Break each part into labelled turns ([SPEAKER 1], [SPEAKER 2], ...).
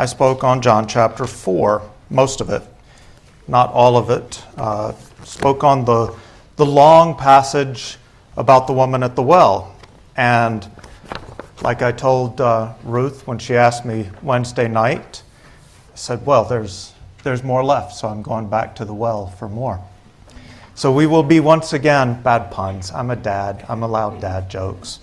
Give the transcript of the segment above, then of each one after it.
[SPEAKER 1] I spoke on John chapter 4, most of it, not all of it. Spoke on the long passage about the woman at the well. And like I told Ruth when she asked me Wednesday night, I said, well, there's more left, so I'm going back to the well for more. So we will be once again, bad puns. I'm a dad. I'm allowed dad jokes.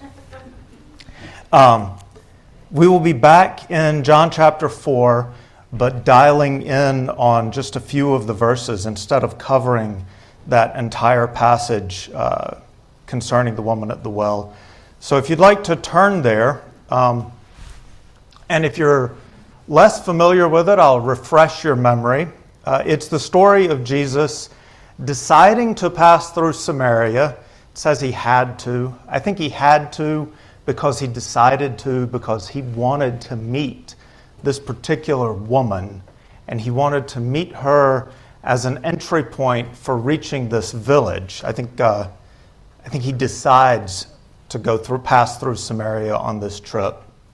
[SPEAKER 1] We will be back in John chapter 4, but dialing in on just a few of the verses instead of covering that entire passage concerning the woman at the well. So if you'd like to turn there, and if you're less familiar with it, I'll refresh your memory. It's the story of Jesus deciding to pass through Samaria. It says he had to. I think he had to because he decided to, because he wanted to meet this particular woman, and he wanted to meet her as an entry point for reaching this village. I think he decides to pass through Samaria on this trip.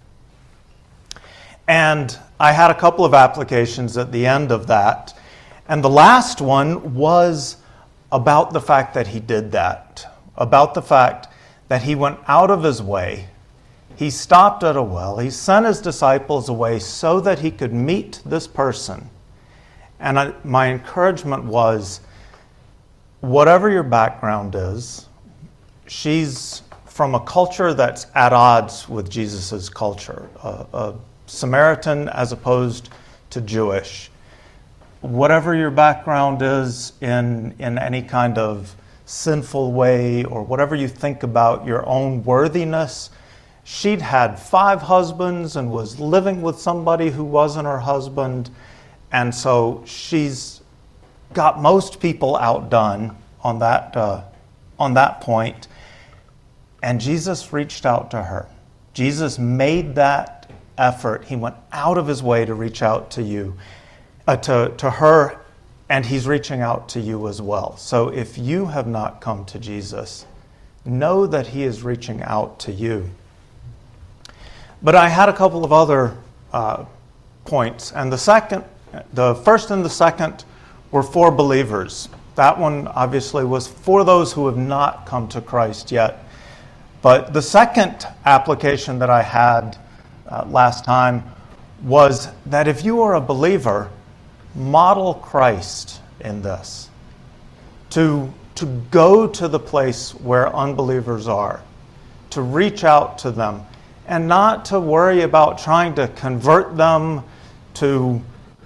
[SPEAKER 1] And I had a couple of applications at the end of that. And the last one was about the fact that he did that, about the fact that he went out of his way. He stopped at a well. He sent his disciples away so that he could meet this person. And my encouragement was, whatever your background is, she's from a culture that's at odds with Jesus' culture, a Samaritan as opposed to Jewish. Whatever your background is in any kind of sinful way, or whatever you think about your own worthiness, she'd had 5 husbands and was living with somebody who wasn't her husband. And so she's got most people outdone on that point. And Jesus reached out to her. Jesus made that effort. He went out of his way to reach out to you, to her, and he's reaching out to you as well. So if you have not come to Jesus, know that he is reaching out to you. But I had a couple of other points, and the first and the second were for believers. That one obviously was for those who have not come to Christ yet. But the second application that I had last time was that if you are a believer, model Christ in this. To go to the place where unbelievers are, to reach out to them, and not to worry about trying to convert them to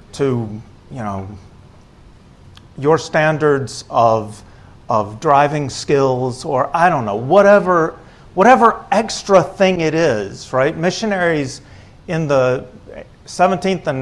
[SPEAKER 1] your standards of driving skills, or I don't know, whatever extra thing it is, right? Missionaries in the 18th and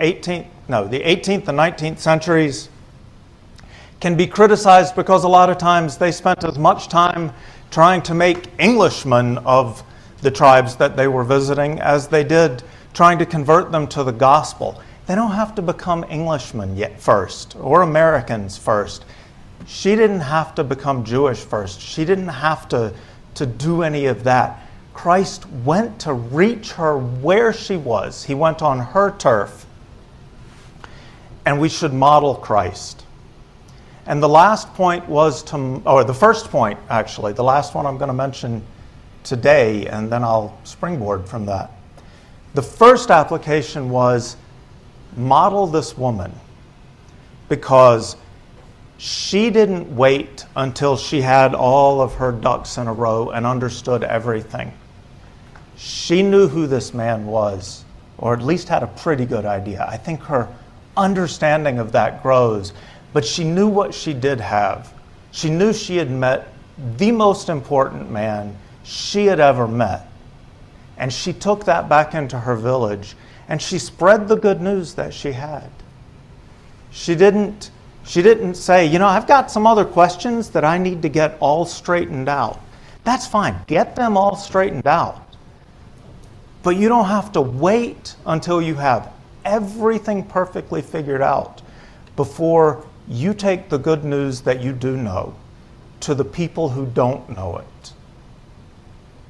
[SPEAKER 1] 19th centuries can be criticized because a lot of times they spent as much time trying to make Englishmen of the tribes that they were visiting as they did trying to convert them to the gospel. They don't have to become Englishmen yet first, or Americans first. She didn't have to become Jewish first. She didn't have to do any of that. Christ went to reach her where she was. He went on her turf. And we should model Christ. And the last point was the first point, actually, the last one I'm going to mention today, and then I'll springboard from that. The first application was model this woman, because she didn't wait until she had all of her ducks in a row and understood everything. She knew who this man was, or at least had a pretty good idea. I think her understanding of that grows, but she knew what she did have. She knew she had met the most important man she had ever met. And she took that back into her village, and she spread the good news that she had. She didn't say, I've got some other questions that I need to get all straightened out. That's fine. Get them all straightened out. But you don't have to wait until you have everything perfectly figured out before you take the good news that you do know to the people who don't know it.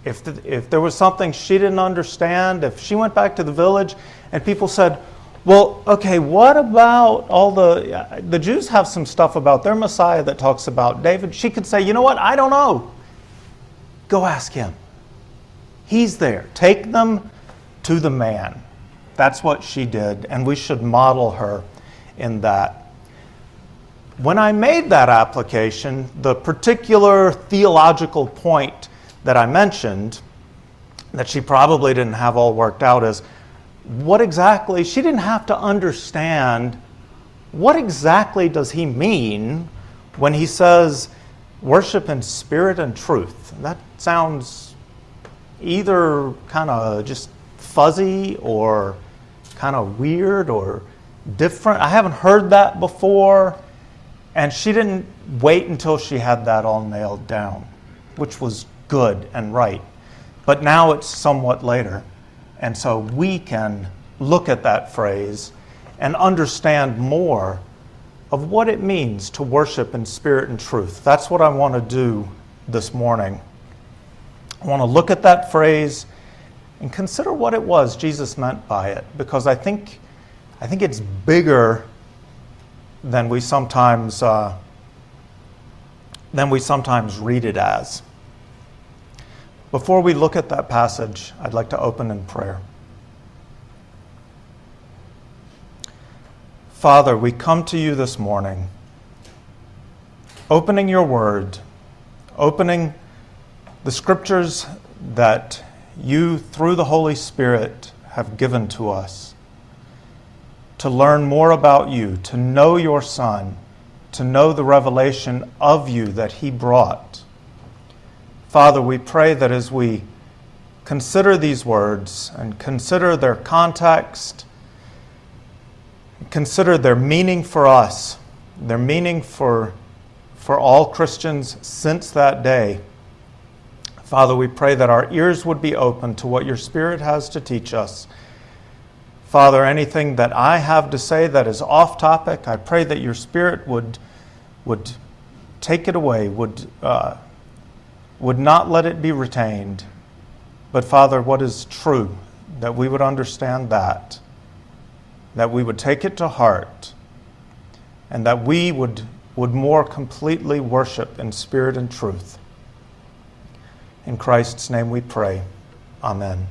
[SPEAKER 1] if there was something she didn't understand, if she went back to the village and people said, well, okay, what about all the Jews have some stuff about their Messiah that talks about David. She could say, you know what, I don't know. Go ask him. He's there. Take them to the man. That's what she did, and we should model her in that. When I made that application, the particular theological point that I mentioned, that she probably didn't have all worked out, is what exactly, she didn't have to understand what exactly does he mean when he says worship in spirit and truth. That sounds either kind of just fuzzy or kind of weird or different. I haven't heard that before. And she didn't wait until she had that all nailed down, which was good and right. But now it's somewhat later. And so we can look at that phrase and understand more of what it means to worship in spirit and truth. That's what I want to do this morning. I want to look at that phrase and consider what it was Jesus meant by it, because I think it's bigger than we sometimes read it as. Before we look at that passage, I'd like to open in prayer. Father, we come to you this morning, opening your word, opening the scriptures that you, through the Holy Spirit, have given to us, to learn more about you, to know your Son, to know the revelation of you that he brought. Father, we pray that as we consider these words and consider their context, consider their meaning for us, their meaning for all Christians since that day, Father, we pray that our ears would be open to what your Spirit has to teach us. Father, anything that I have to say that is off topic, I pray that your Spirit would take it away, would not let it be retained. But Father, what is true, that we would understand that we would take it to heart, and that we would more completely worship in spirit and truth. In Christ's name we pray. Amen.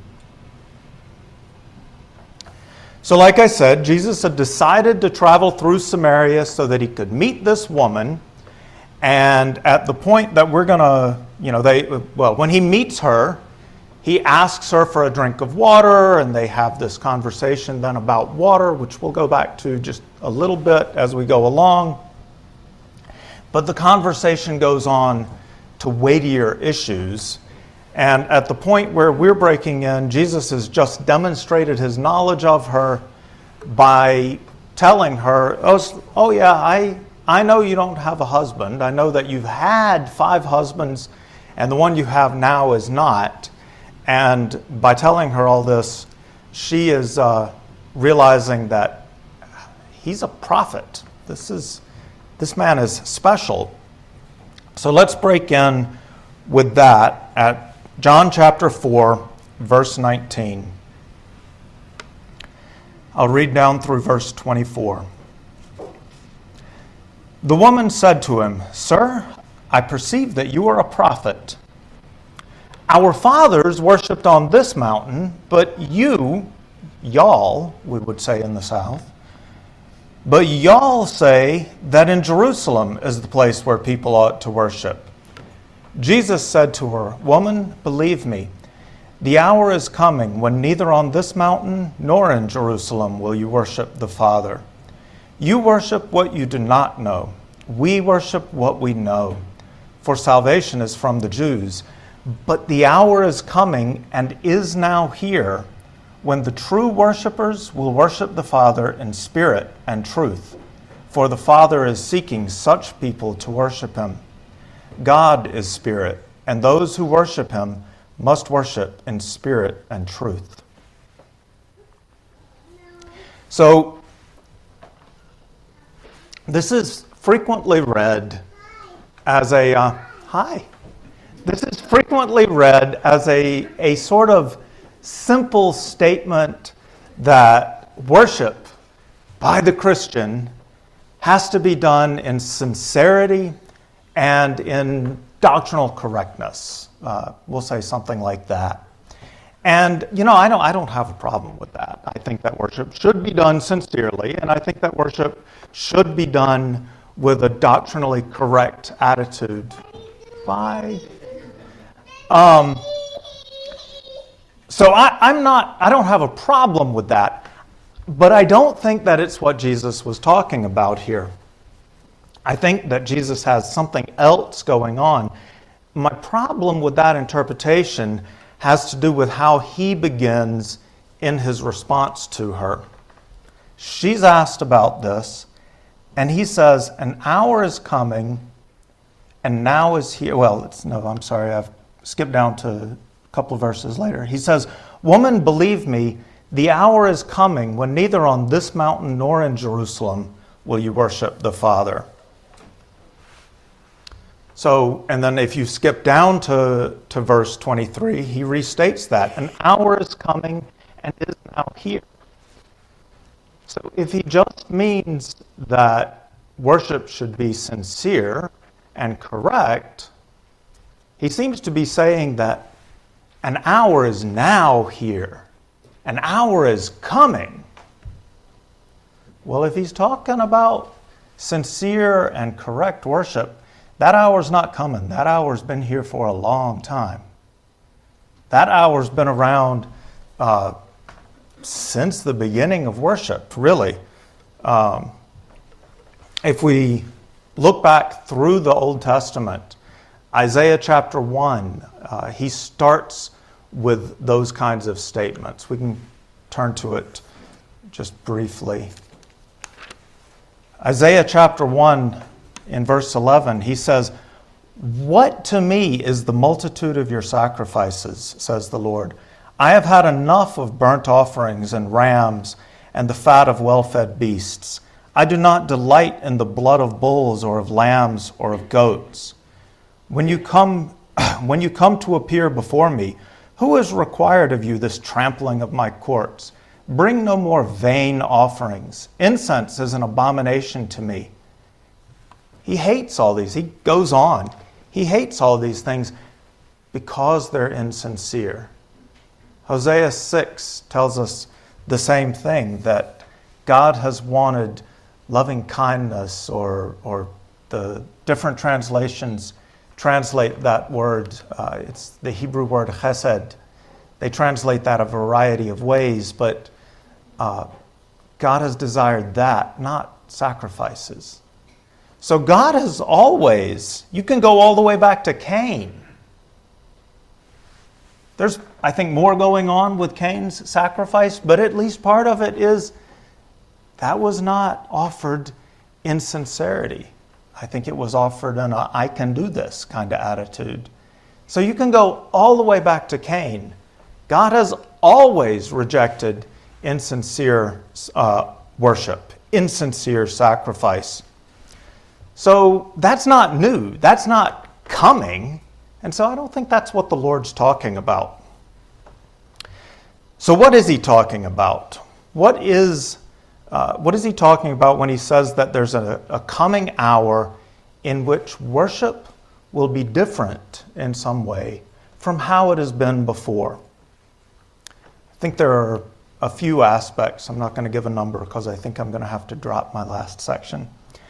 [SPEAKER 1] So like I said, Jesus had decided to travel through Samaria so that he could meet this woman. And at the point that we're going to, when he meets her, he asks her for a drink of water, and they have this conversation then about water, which we'll go back to just a little bit as we go along. But the conversation goes on to weightier issues. And at the point where we're breaking in, Jesus has just demonstrated his knowledge of her by telling her, oh yeah, I know you don't have a husband. I know that you've had 5 husbands, and the one you have now is not. And by telling her all this, she is realizing that he's a prophet. This man is special. So let's break in with that at John chapter 4, verse 19. I'll read down through verse 24. The woman said to him, "Sir, I perceive that you are a prophet. Our fathers worshipped on this mountain, but y'all, we would say in the South, but y'all say that in Jerusalem is the place where people ought to worship." Jesus said to her, "Woman, believe me, the hour is coming when neither on this mountain nor in Jerusalem will you worship the Father. You worship what you do not know. We worship what we know, for salvation is from the Jews. But the hour is coming and is now here when the true worshipers will worship the Father in spirit and truth, for the Father is seeking such people to worship him. God is spirit, and those who worship him must worship in spirit and truth." So, this is frequently read as a This is frequently read as a sort of simple statement that worship by the Christian has to be done in sincerity and in doctrinal correctness. We'll say something like that. And, I don't have a problem with that. I think that worship should be done sincerely, and I think that worship should be done with a doctrinally correct attitude. So I don't have a problem with that, but I don't think that it's what Jesus was talking about here. I think that Jesus has something else going on. My problem with that interpretation has to do with how he begins in his response to her. She's asked about this, and he says, "An hour is coming, and now is here." I've skipped down to a couple of verses later. He says, "Woman, believe me, the hour is coming when neither on this mountain nor in Jerusalem will you worship the Father." So, and then if you skip down to verse 23, he restates that. An hour is coming and is now here. So if he just means that worship should be sincere and correct, he seems to be saying that an hour is now here. An hour is coming. Well, if he's talking about sincere and correct worship, that hour's not coming. That hour's been here for a long time. That hour's been around since the beginning of worship, really. If we look back through the Old Testament, Isaiah chapter 1, he starts with those kinds of statements. We can turn to it just briefly. Isaiah chapter 1, in verse 11, he says, "What to me is the multitude of your sacrifices, says the Lord. I have had enough of burnt offerings and rams and the fat of well-fed beasts. I do not delight in the blood of bulls or of lambs or of goats. When you come to appear before me, who has required of you this trampling of my courts? Bring no more vain offerings. Incense is an abomination to me." He hates all these. He goes on. He hates all these things because they're insincere. Hosea 6 tells us the same thing, that God has wanted loving kindness, or the different translations translate that word. It's the Hebrew word chesed. They translate that a variety of ways, but God has desired that, not sacrifices. So God has always, you can go all the way back to Cain. There's, I think, more going on with Cain's sacrifice, but at least part of it is that was not offered in sincerity. I think it was offered in a "I can do this" kind of attitude. So you can go all the way back to Cain. God has always rejected insincere worship, insincere sacrifice. So that's not new. That's not coming. And so I don't think that's what the Lord's talking about. So what is he talking about? What is he talking about when he says that there's a coming hour in which worship will be different in some way from how it has been before? I think there are a few aspects. I'm not going to give a number because I think I'm going to have to drop my last section.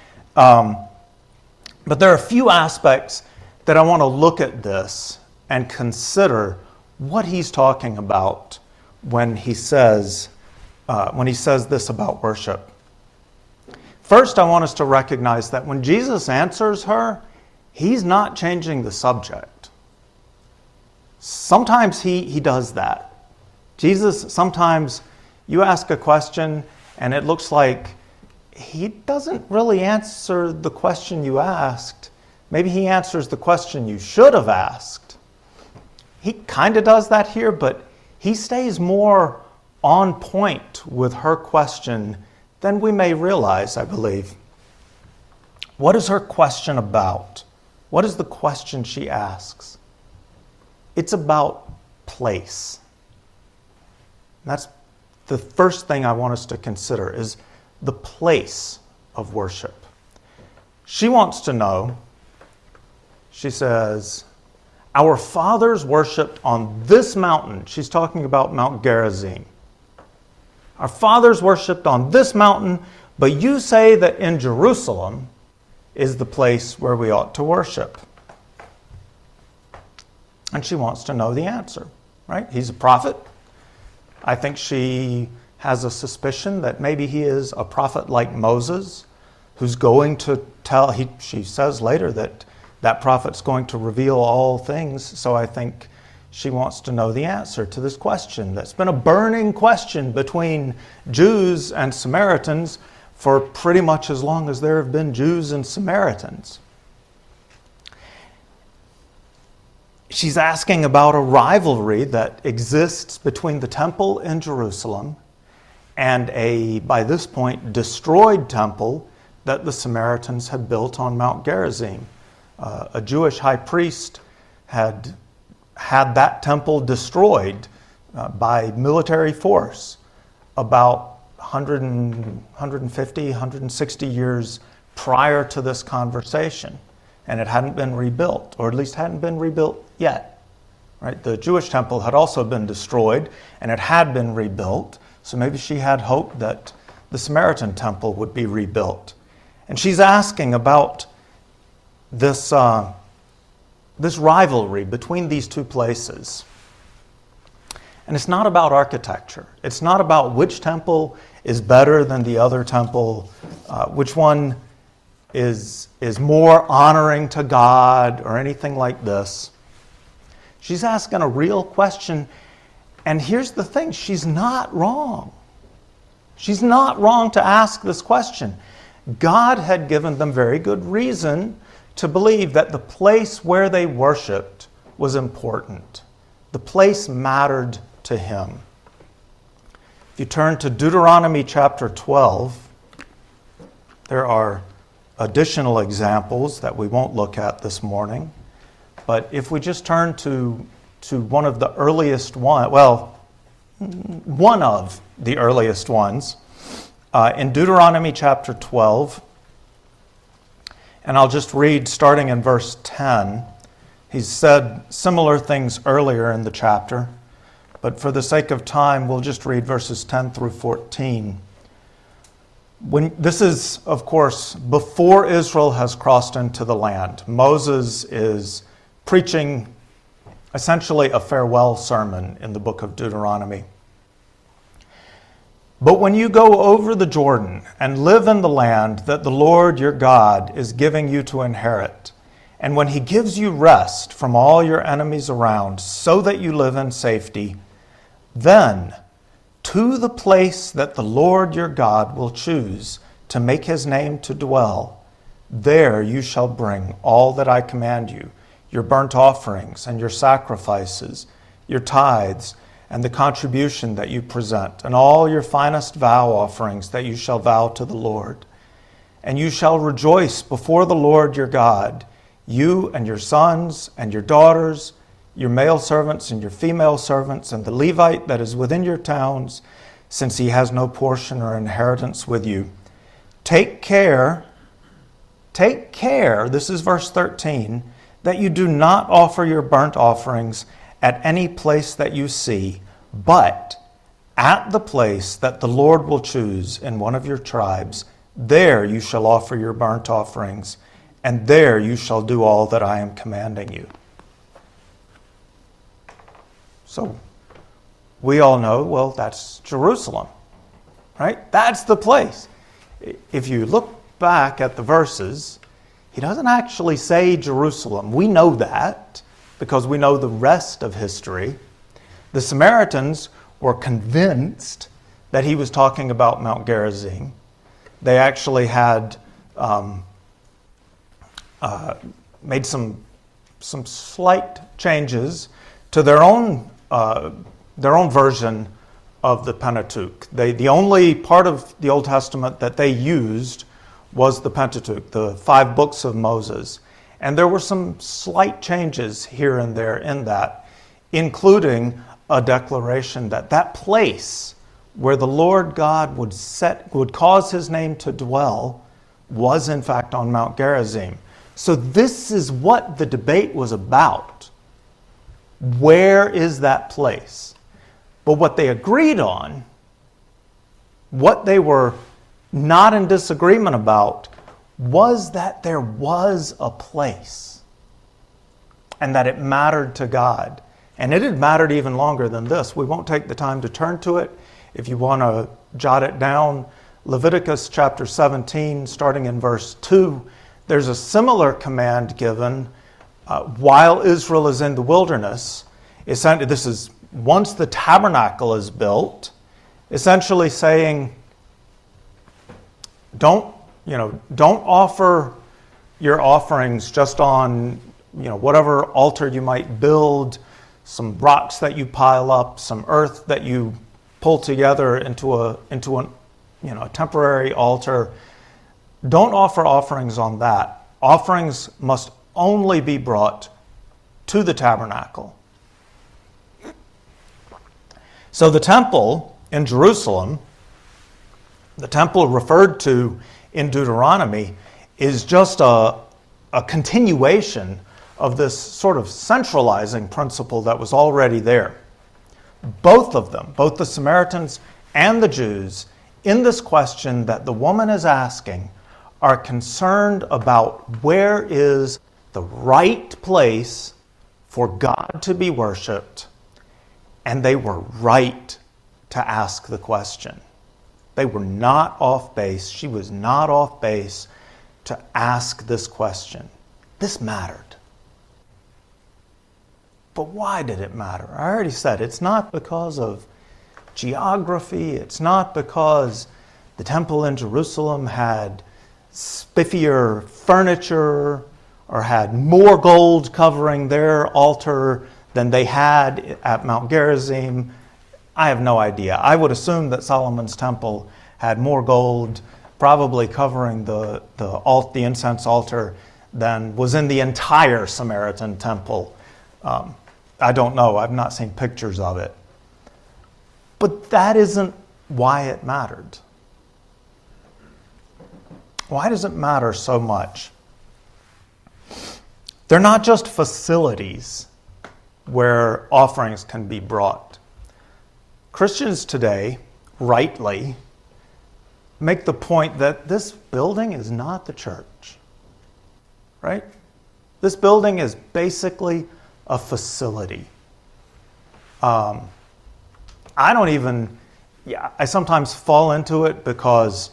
[SPEAKER 1] But there are a few aspects that I want to look at this and consider what he's talking about when he says this about worship. First, I want us to recognize that when Jesus answers her, he's not changing the subject. Sometimes he does that. Jesus, sometimes you ask a question and it looks like he doesn't really answer the question you asked. Maybe he answers the question you should have asked. He kind of does that here, but he stays more on point with her question than we may realize, I believe. What is her question about? What is the question she asks? It's about place. And that's the first thing I want us to consider is the place of worship. She wants to know, she says, our fathers worshipped on this mountain. She's talking about Mount Gerizim. Our fathers worshipped on this mountain, but you say that in Jerusalem is the place where we ought to worship. And she wants to know the answer, right? He's a prophet. I think she has a suspicion that maybe he is a prophet like Moses, who's going to tell, she says later that that prophet's going to reveal all things. So I think she wants to know the answer to this question that's been a burning question between Jews and Samaritans for pretty much as long as there have been Jews and Samaritans. She's asking about a rivalry that exists between the temple in Jerusalem and a, by this point, destroyed temple that the Samaritans had built on Mount Gerizim. A Jewish high priest had that temple destroyed by military force about 150, 160 years prior to this conversation. And it hadn't been rebuilt, or at least hadn't been rebuilt yet. Right? The Jewish temple had also been destroyed, and it had been rebuilt. So maybe she had hope that the Samaritan temple would be rebuilt. And she's asking about this rivalry between these two places. And it's not about architecture. It's not about which temple is better than the other temple, which one is more honoring to God or anything like this. She's asking a real question. And here's the thing, she's not wrong. She's not wrong to ask this question. God had given them very good reason to believe that the place where they worshiped was important. The place mattered to him. If you turn to Deuteronomy chapter 12, there are additional examples that we won't look at this morning. But if we just turn to one of the earliest one of the earliest ones, in Deuteronomy chapter 12, and I'll just read starting in verse 10. He's said similar things earlier in the chapter, but for the sake of time, we'll just read verses 10 through 14. This is, of course, before Israel has crossed into the land. Moses is preaching essentially a farewell sermon in the book of Deuteronomy. But when you go over the Jordan and live in the land that the Lord your God is giving you to inherit, and when he gives you rest from all your enemies around so that you live in safety, then to the place that the Lord your God will choose to make his name to dwell, there you shall bring all that I command you, your burnt offerings and your sacrifices, your tithes, and the contribution that you present, and all your finest vow offerings that you shall vow to the Lord. And you shall rejoice before the Lord your God, you and your sons and your daughters, your male servants and your female servants, and the Levite that is within your towns, since he has no portion or inheritance with you. Take care, this is verse 13, that you do not offer your burnt offerings at any place that you see, but at the place that the Lord will choose in one of your tribes, there you shall offer your burnt offerings, and there you shall do all that I am commanding you. So, we all know, well, that's Jerusalem, right? That's the place. If you look back at the verses, he doesn't actually say Jerusalem. We know that because we know the rest of history. The Samaritans were convinced that he was talking about Mount Gerizim. They actually had made some slight changes to their own version of the Pentateuch. The only part of the Old Testament that they used was the Pentateuch, the 5 books of Moses. And there were some slight changes here and there in that. including a declaration that that place where the Lord God would cause his name to dwell was in fact on Mount Gerizim. So this is what the debate was about. Where is that place? But what they agreed on, what they were not in disagreement about, was that there was a place and that it mattered to God. And it had mattered even longer than this. We won't take the time to turn to it. If you want to jot it down, Leviticus chapter 17, starting in verse 2, there's a similar command given while Israel is in the wilderness. This is once the tabernacle is built, essentially saying, don't offer your offerings just on whatever altar you might build, some rocks that you pile up, some earth that you pull together into a temporary altar. Don't offer offerings on that. Offerings must only be brought to the tabernacle. So the temple in Jerusalem, the temple referred to in Deuteronomy, is just a continuation of this sort of centralizing principle that was already there. Both of them, both the Samaritans and the Jews, in this question that the woman is asking, are concerned about where is the right place for God to be worshipped, and they were right to ask the question. They were not off base. She was not off base to ask this question. This mattered. But why did it matter? I already said it's not because of geography. It's not because the temple in Jerusalem had spiffier furniture or had more gold covering their altar than they had at Mount Gerizim. I have no idea. I would assume that Solomon's temple had more gold probably covering the incense altar than was in the entire Samaritan temple. I don't know. I've not seen pictures of it. But that isn't why it mattered. Why does it matter so much? They're not just facilities where offerings can be brought. Christians today, rightly, make the point that this building is not the church. Right? This building is basically a facility. I sometimes fall into it because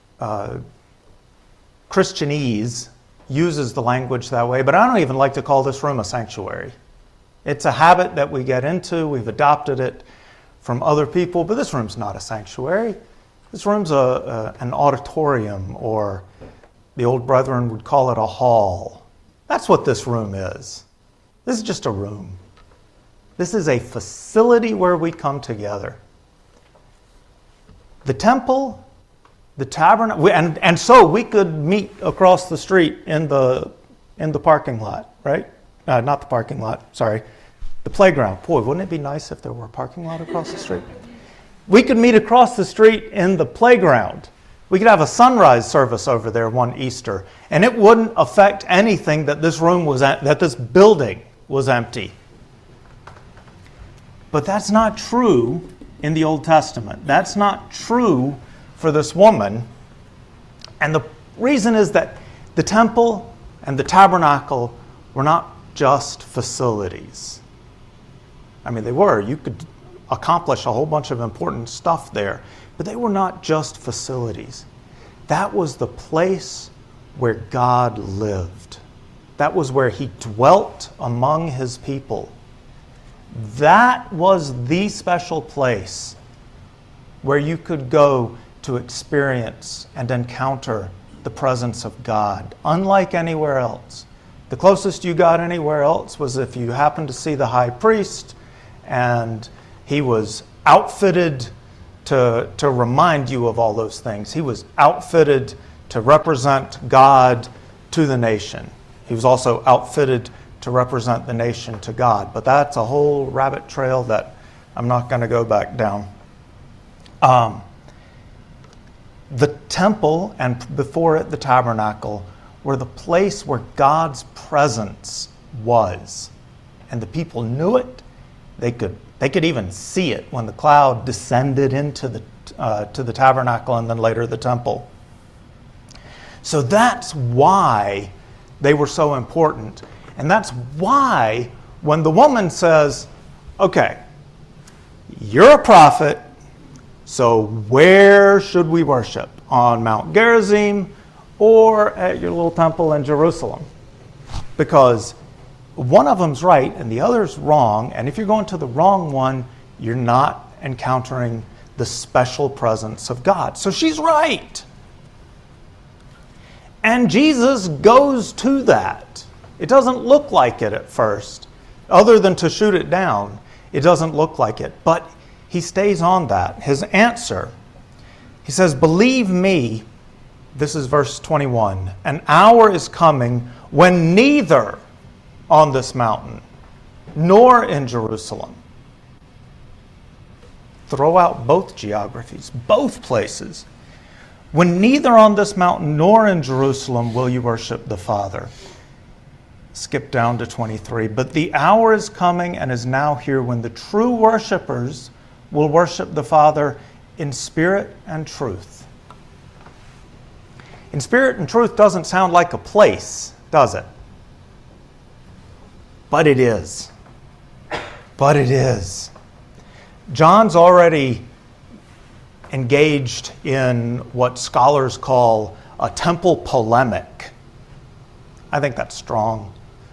[SPEAKER 1] Christianese uses the language that way, but I don't even like to call this room a sanctuary. It's a habit that we get into. We've adopted it from other people, but this room's not a sanctuary. This room's an auditorium, or the old brethren would call it a hall. That's what this room is. This is just a room. This is a facility where we come together. The temple, the tabernacle, and so we could meet across the street in the parking lot, right? Not the parking lot, sorry. The playground. Boy, wouldn't it be nice if there were a parking lot across the street? We could meet across the street in the playground. We could have a sunrise service over there one Easter, and it wouldn't affect anything that this building was empty. But that's not true in the Old Testament. That's not true for this woman. And the reason is that the temple and the tabernacle were not just facilities. I mean, they were. You could accomplish a whole bunch of important stuff there, but they were not just facilities. That was the place where God lived. That was where he dwelt among his people. That was the special place where you could go to experience and encounter the presence of God, unlike anywhere else. The closest you got anywhere else was if you happened to see the high priest and he was outfitted to remind you of all those things. He was outfitted to represent God to the nation. He was also outfitted to represent the nation to God. But that's a whole rabbit trail that I'm not going to go back down. The temple, and before it the tabernacle, were the place where God's presence was. And the people knew it. They could even see it when the cloud descended into to the tabernacle and then later the temple. So that's why they were so important. And that's why when the woman says, okay, you're a prophet, so where should we worship? On Mount Gerizim or at your little temple in Jerusalem? Because one of them's right and the other's wrong, and if you're going to the wrong one, you're not encountering the special presence of God. So she's right. And Jesus goes to that. It doesn't look like it at first. Other than to shoot it down, it doesn't look like it. But he stays on that. His answer, he says, believe me, this is verse 21, an hour is coming when neither on this mountain nor in Jerusalem. Throw out both geographies, both places. When neither on this mountain nor in Jerusalem will you worship the Father. Skip down to 23. But the hour is coming and is now here when the true worshipers will worship the Father in spirit and truth. In spirit and truth doesn't sound like a place, does it? But it is. But it is. John's already engaged in what scholars call a temple polemic. I think that's strong.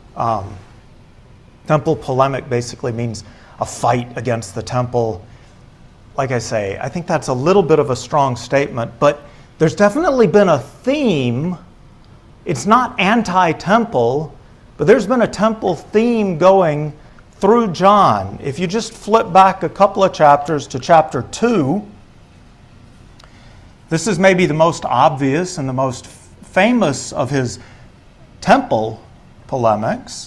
[SPEAKER 1] Temple polemic basically means a fight against the temple. Like I say, I think that's a little bit of a strong statement, but there's definitely been a theme. It's not anti-temple, but there's been a temple theme going through John. If you just flip back a couple of chapters to chapter 2, this is maybe the most obvious and the most famous of his temple polemics.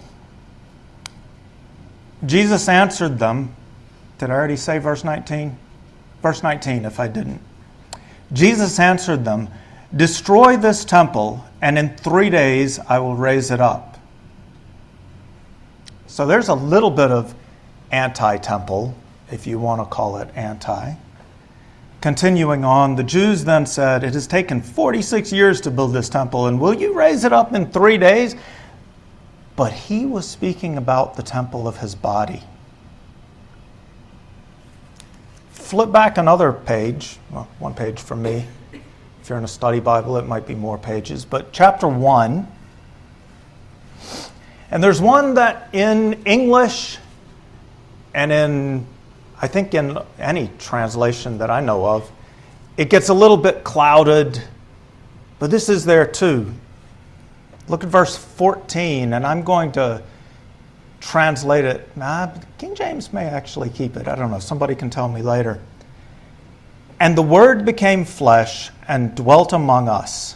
[SPEAKER 1] Jesus answered them. Did I already say verse 19? Verse 19, if I didn't. Jesus answered them, destroy this temple, and in 3 days I will raise it up. So there's a little bit of anti-temple, if you want to call it anti. Continuing on, the Jews then said, it has taken 46 years to build this temple, and will you raise it up in 3 days? But he was speaking about the temple of his body. Flip back another page, well, one page from me. If you're in a study Bible, it might be more pages, but chapter 1. And there's one that in English and in, I think in any translation that I know of, it gets a little bit clouded, but this is there too. Look at verse 14, and I'm going to translate it. King James may actually keep it. I don't know. Somebody can tell me later. And the Word became flesh and dwelt among us.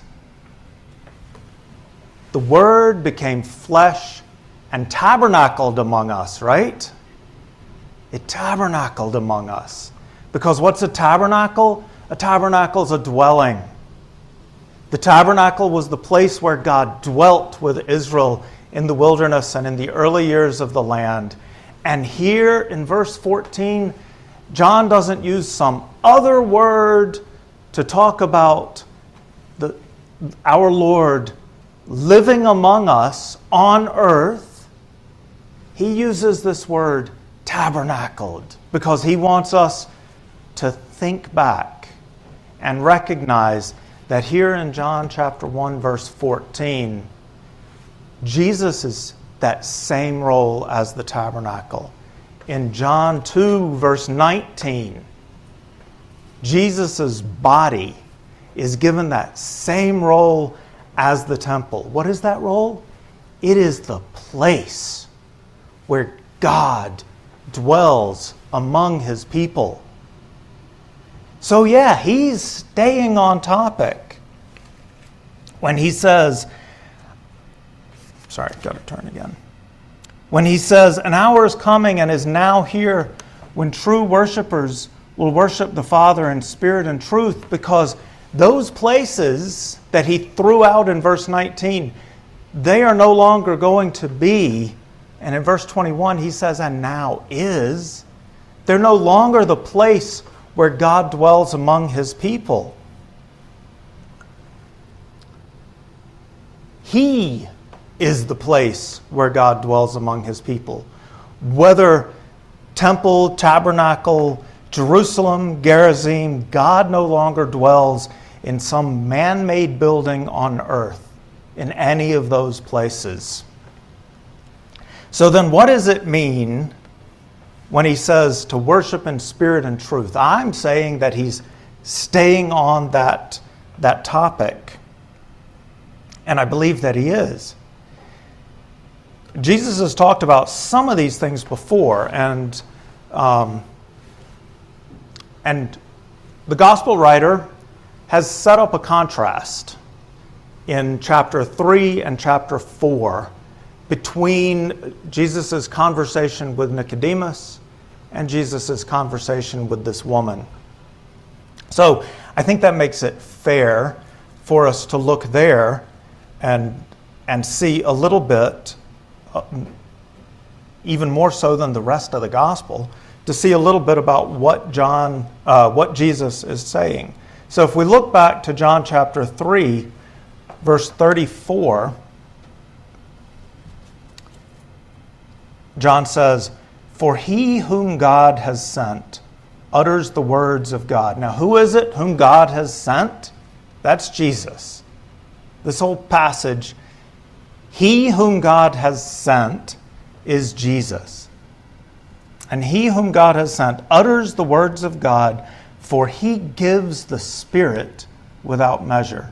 [SPEAKER 1] The Word became flesh and tabernacled among us, right? It tabernacled among us. Because what's a tabernacle? A tabernacle is a dwelling. The tabernacle was the place where God dwelt with Israel in the wilderness and in the early years of the land. And here in verse 14, John doesn't use some other word to talk about our Lord living among us on earth. He uses this word tabernacled because he wants us to think back and recognize that here in John chapter 1 verse 14, Jesus is that same role as the tabernacle. In John 2 verse 19, Jesus' body is given that same role as the temple. What is that role? It is the place where God dwells among his people. So yeah, he's staying on topic when he says, sorry, got to turn again. When he says, an hour is coming and is now here when true worshipers will worship the Father in spirit and truth, because those places that he threw out in verse 19, they are no longer going to be. And in verse 21, he says, and now is. They're no longer the place where God dwells among his people. He is the place where God dwells among his people. Whether temple, tabernacle, Jerusalem, Gerizim, God no longer dwells in some man-made building on earth, in any of those places. So then what does it mean when he says to worship in spirit and truth? I'm saying that he's staying on that topic. And I believe that he is. Jesus has talked about some of these things before, and the gospel writer has set up a contrast in chapter 3 and chapter 4 between Jesus' conversation with Nicodemus and Jesus' conversation with this woman. So I think that makes it fair for us to look there and see a little bit, even more so than the rest of the gospel, to see a little bit about what Jesus is saying. So if we look back to John chapter 3, verse 34, John says, "For he whom God has sent utters the words of God." Now, who is it whom God has sent? That's Jesus. This whole passage, he whom God has sent is Jesus. And he whom God has sent utters the words of God, for he gives the Spirit without measure.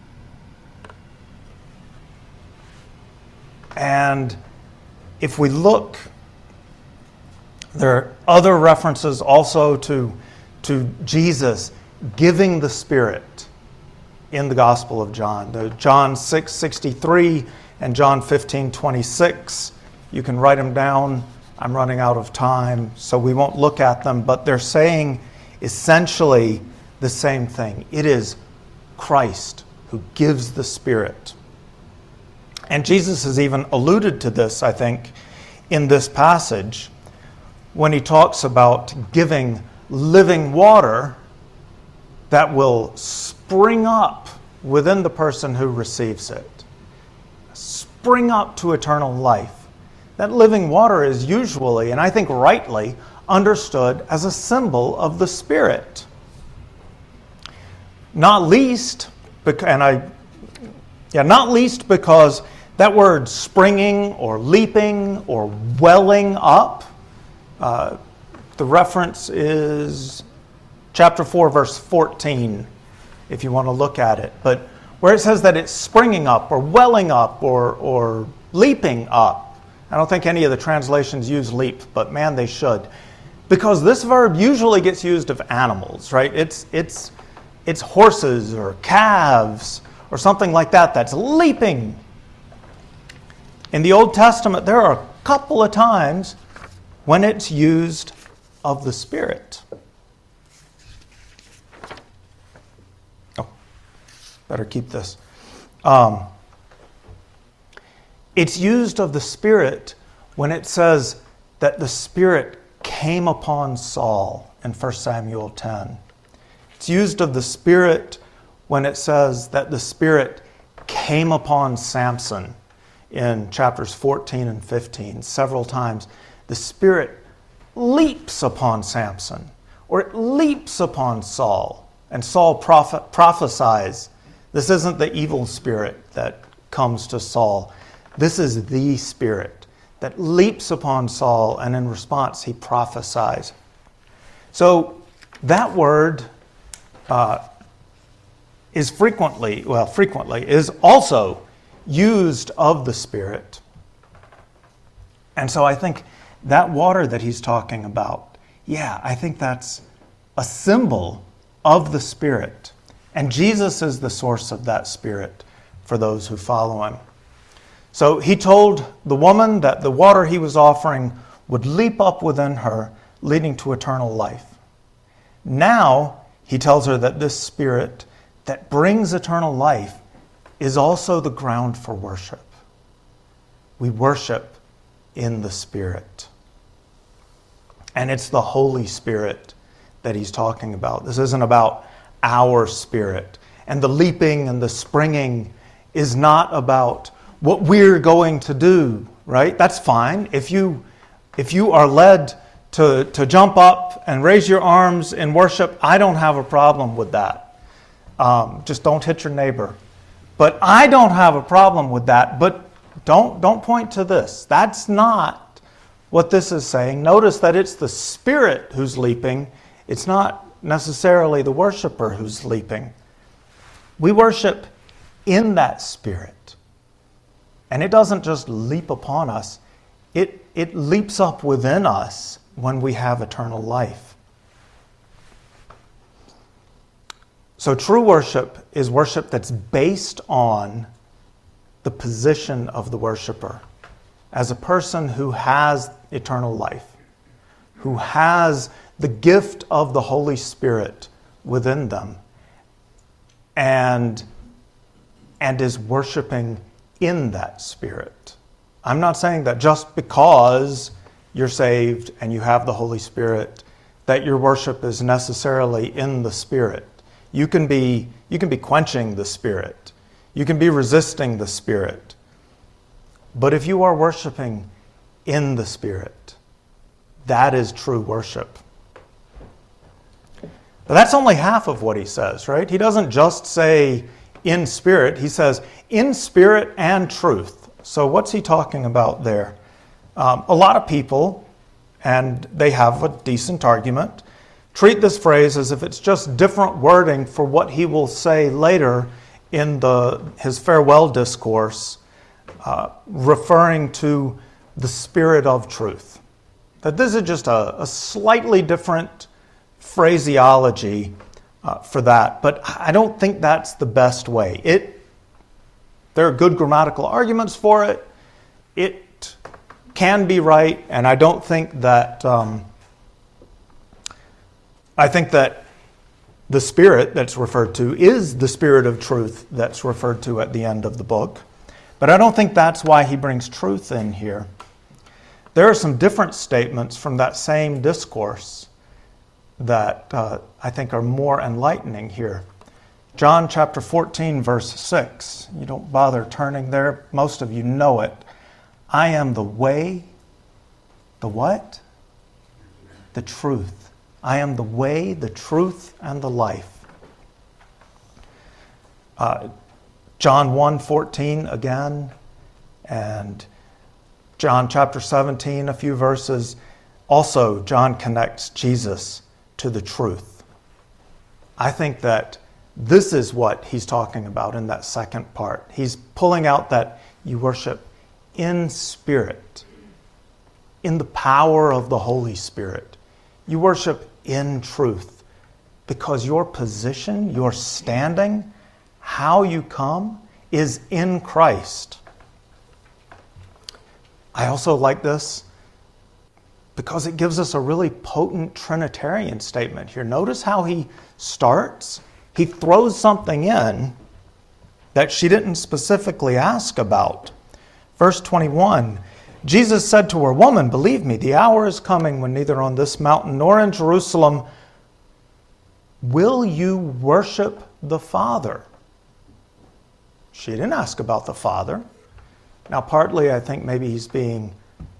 [SPEAKER 1] And if we look, there are other references also to Jesus giving the Spirit in the Gospel of John. John 6:63 and John 15:26. You can write them down. I'm running out of time, so we won't look at them, but they're saying essentially the same thing. It is Christ who gives the Spirit. And Jesus has even alluded to this, I think, in this passage when he talks about giving living water that will spring up within the person who receives it. Spring up to eternal life. That living water is usually, and I think rightly, understood as a symbol of the Spirit. Not least because that word springing or leaping or welling up, the reference is chapter 4, verse 14, if you want to look at it. But where it says that it's springing up or welling up or leaping up, I don't think any of the translations use leap, but man, they should. Because this verb usually gets used of animals, right? It's horses or calves or something like that that's leaping. In the Old Testament, there are a couple of times when it's used of the Spirit. Oh, better keep this. It's used of the Spirit when it says that the Spirit came upon Saul in 1 Samuel 10. It's used of the Spirit when it says that the Spirit came upon Samson in chapters 14 and 15. Several times the Spirit leaps upon Samson, or it leaps upon Saul, and Saul prophesies. This isn't the evil spirit that comes to Saul. This is the Spirit that leaps upon Saul, and in response, he prophesies. So that word is frequently is also used of the Spirit. And so I think that water that he's talking about, I think that's a symbol of the Spirit. And Jesus is the source of that Spirit for those who follow him. So he told the woman that the water he was offering would leap up within her, leading to eternal life. Now he tells her that this Spirit that brings eternal life is also the ground for worship. We worship in the Spirit. And it's the Holy Spirit that he's talking about. This isn't about our spirit. And the leaping and the springing is not about what we're going to do, right? That's fine. If you are led to jump up and raise your arms in worship, I don't have a problem with that. Just don't hit your neighbor. But I don't have a problem with that. But don't point to this. That's not what this is saying. Notice that it's the Spirit who's leaping. It's not necessarily the worshiper who's leaping. We worship in that Spirit. And it doesn't just leap upon us. It leaps up within us when we have eternal life. So true worship is worship that's based on the position of the worshiper as a person who has eternal life, who has the gift of the Holy Spirit within them, and is worshiping in that Spirit. I'm not saying that just because you're saved and you have the Holy Spirit, that your worship is necessarily in the Spirit. You can be quenching the Spirit. You can be resisting the Spirit. But if you are worshiping in the Spirit, that is true worship. But that's only half of what he says, right? He doesn't just say in spirit. He says in spirit and truth. So what's he talking about there? A lot of people, and they have a decent argument, treat this phrase as if it's just different wording for what he will say later in his farewell discourse, referring to the Spirit of truth. That this is just a slightly different phraseology for that, but I don't think that's the best way. There are good grammatical arguments for it. It can be right, and I don't think that. I think that the Spirit that's referred to is the Spirit of truth that's referred to at the end of the book, but I don't think that's why he brings truth in here. There are some different statements from that same discourse that I think are more enlightening here. John chapter 14, verse 6. You don't bother turning there. Most of you know it. I am the way, the what? The truth. I am the way, the truth, and the life. John 1:14 again, and John chapter 17, a few verses. Also, John connects Jesus to the truth. I think that this is what he's talking about in that second part. He's pulling out that you worship in spirit, in the power of the Holy Spirit. You worship in truth because your position, your standing, how you come is in Christ. I also like this because it gives us a really potent Trinitarian statement here. Notice how he starts. He throws something in that she didn't specifically ask about. Verse 21, Jesus said to her, "Woman, believe me, the hour is coming when neither on this mountain nor in Jerusalem will you worship the Father." She didn't ask about the Father. Now, partly I think maybe he's being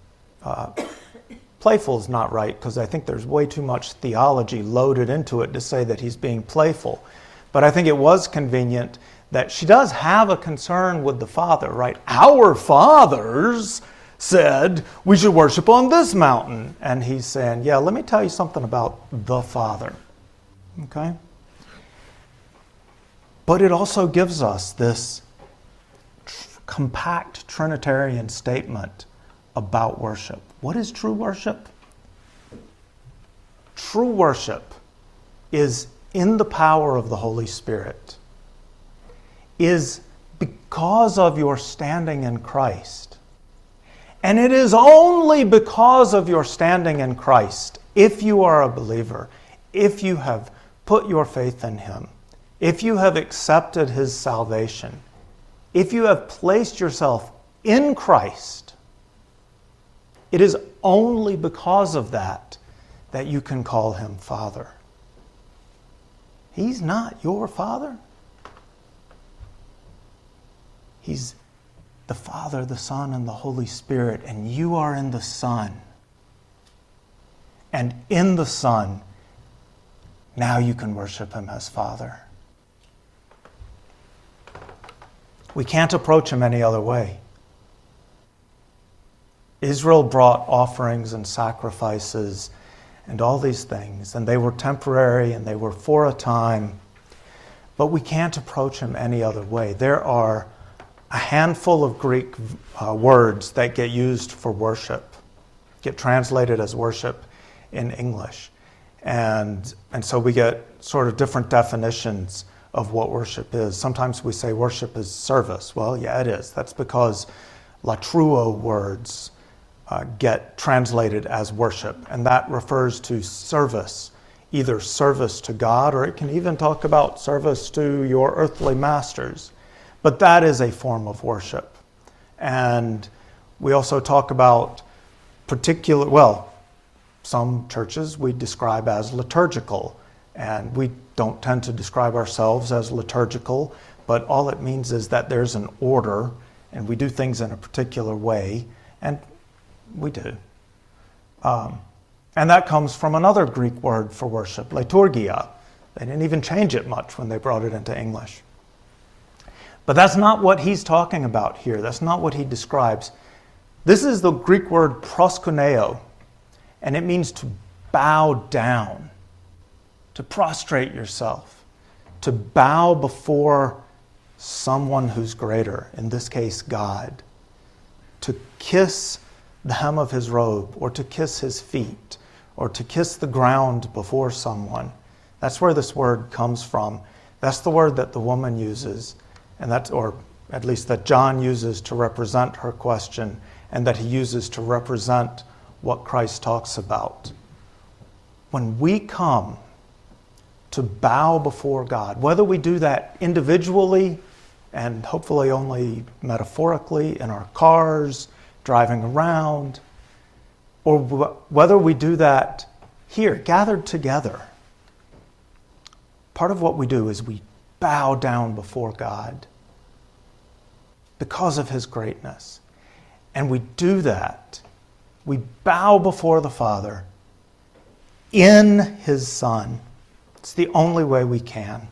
[SPEAKER 1] playful is not right, because I think there's way too much theology loaded into it to say that he's being playful. But I think it was convenient that she does have a concern with the Father, right? Our fathers said we should worship on this mountain. And he's saying, yeah, let me tell you something about the Father. Okay? But it also gives us this compact Trinitarian statement about worship. What is true worship? True worship is in the power of the Holy Spirit, is because of your standing in Christ. And it is only because of your standing in Christ, if you are a believer, if you have put your faith in Him, if you have accepted His salvation, if you have placed yourself in Christ, it is only because of that that you can call Him Father. He's not your Father. He's the Father, the Son, and the Holy Spirit, and you are in the Son. And in the Son, now you can worship Him as Father. We can't approach Him any other way. Israel brought offerings and sacrifices and all these things, and they were temporary and they were for a time, but we can't approach Him any other way. There are a handful of Greek words that get used for worship, get translated as worship in English. And so we get sort of different definitions of what worship is. Sometimes we say worship is service. Well, yeah, it is. That's because latruo words get translated as worship, and that refers to service, either service to God, or it can even talk about service to your earthly masters. But that is a form of worship. And we also talk about some churches we describe as liturgical, and we don't tend to describe ourselves as liturgical, but all it means is that there's an order, and we do things in a particular way, and we do. And that comes from another Greek word for worship, liturgia. They didn't even change it much when they brought it into English. But that's not what he's talking about here. That's not what he describes. This is the Greek word proskuneo, and it means to bow down, to prostrate yourself, to bow before someone who's greater, in this case, God, to kiss the hem of His robe, or to kiss His feet, or to kiss the ground before someone. That's where this word comes from. That's the word that the woman uses, or at least that John uses to represent her question, and that he uses to represent what Christ talks about. When we come to bow before God, whether we do that individually and hopefully only metaphorically in our cars, driving around, or whether we do that here, gathered together, part of what we do is we bow down before God because of His greatness. And we do that. We bow before the Father in His Son. It's the only way we can.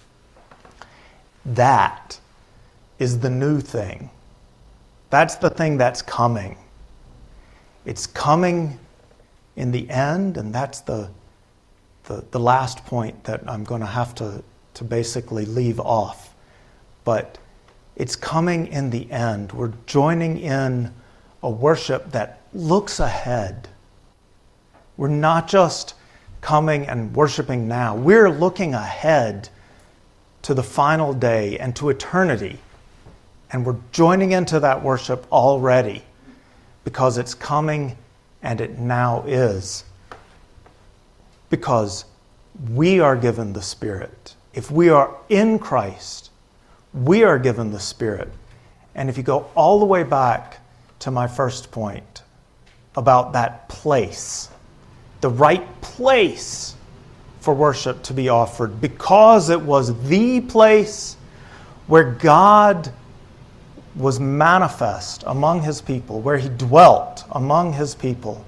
[SPEAKER 1] That is the new thing. That's the thing that's coming. It's coming in the end, and that's the last point that I'm going to have to basically leave off. But it's coming in the end. We're joining in a worship that looks ahead. We're not just coming and worshiping now. We're looking ahead to the final day and to eternity. And we're joining into that worship already because it's coming and it now is. Because we are given the Spirit. If we are in Christ, we are given the Spirit. And if you go all the way back to my first point about that place, the right place for worship to be offered, because it was the place where God was manifest among His people, where He dwelt among His people.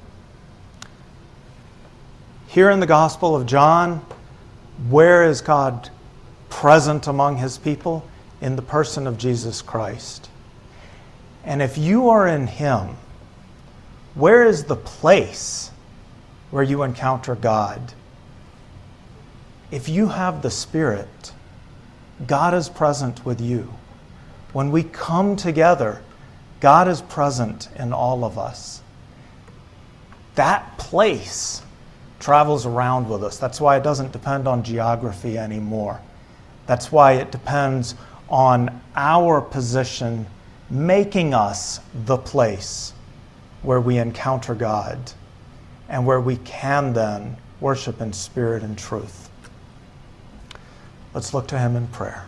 [SPEAKER 1] Here in the Gospel of John, where is God present among His people? In the person of Jesus Christ. And if you are in Him, where is the place where you encounter God? If you have the Spirit, God is present with you. When we come together, God is present in all of us. That place travels around with us. That's why it doesn't depend on geography anymore. That's why it depends on our position, making us the place where we encounter God and where we can then worship in spirit and truth. Let's look to him in prayer.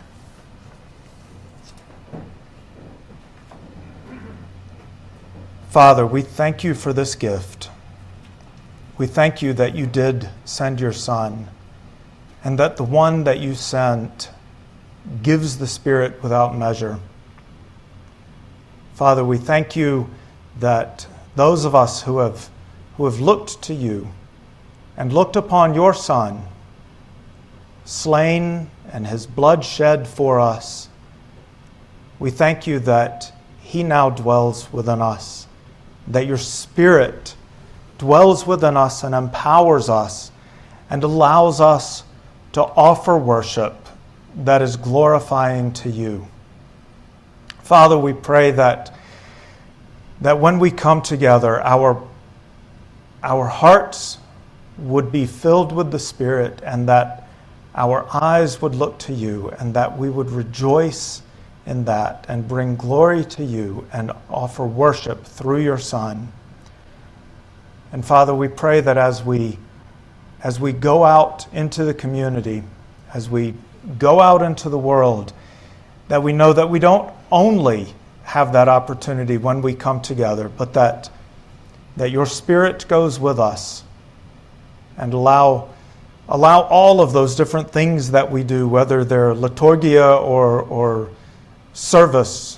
[SPEAKER 1] Father, we thank you for this gift. We thank you that you did send your Son, and that the one that you sent gives the Spirit without measure. Father, we thank you that those of us who have looked to you and looked upon your Son, slain and his blood shed for us, we thank you that he now dwells within us, that your Spirit dwells within us and empowers us and allows us to offer worship that is glorifying to you. Father, we pray that when we come together, our hearts would be filled with the Spirit, and that our eyes would look to you, and that we would rejoice in that and bring glory to you and offer worship through your Son. And Father, we pray that as we go out into the community, as we go out into the world, that we know that we don't only have that opportunity when we come together, but that your Spirit goes with us and allow all of those different things that we do, whether they're liturgia or service,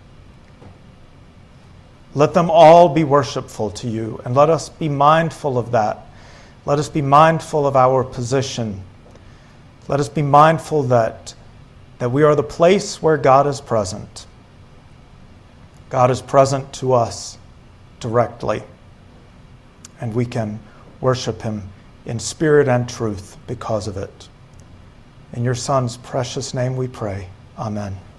[SPEAKER 1] let them all be worshipful to you, and let us be mindful of that. Let us be mindful of our position. Let us be mindful that we are the place where God is present. God is present to us directly, and we can worship him in spirit and truth because of it. In your Son's precious name we pray. Amen.